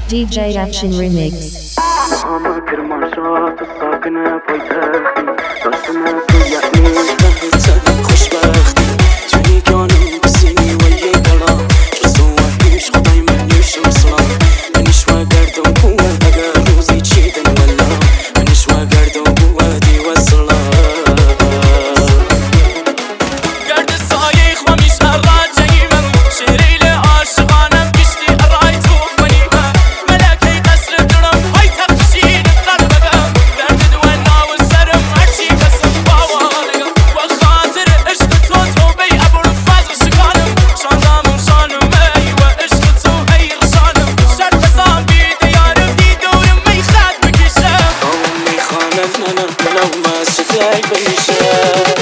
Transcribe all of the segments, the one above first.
DJ Action Remix. خوشبختی توی جانم بسینی و یه دلا جز تو وحیش خدای من نیوشم سلام منش و گردم بود اگر روزی چیدن ولا منش و گردم بودی و سلام گرد سایه خوامیش اراد جایمم شریل عاشقانم کشتی ارای توف منیمم ملکی قصر درم های تقشین قلبم درد دوانا و سرم هرچی کسم باوالگم و خاطر عشق تو توبه ابر فضل شکانم شاندامم شانم ای و عشق تو هی رشانم شرط قسام بیده یارم دی دورم می خد بکشم آمون می خانم منم منو مسجد ای بمیشم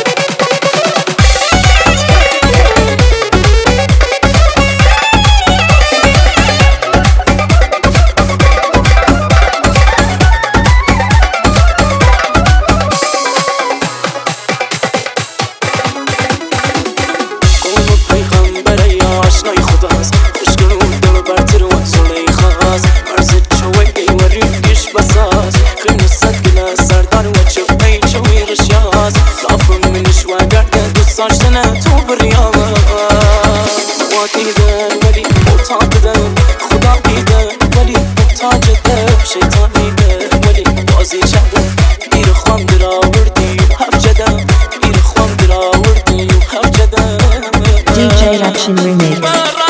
آشنای خداست خوشگل و دل برتر و زونه خاص مرزت چوی و ریش بساز خیلی صد گله سردار و چوی چوی رشیاز لافم منش و گرد دوست داشتن تو بریاز هوا دیدن ولی محتاج بدن خدا دیدن ولی محتاج دل شیطان دیدن ولی بازی چدن گیر خوام در آوردی و هف جدم گیر خوام در آوردی و هف جدم DJ Action Remix.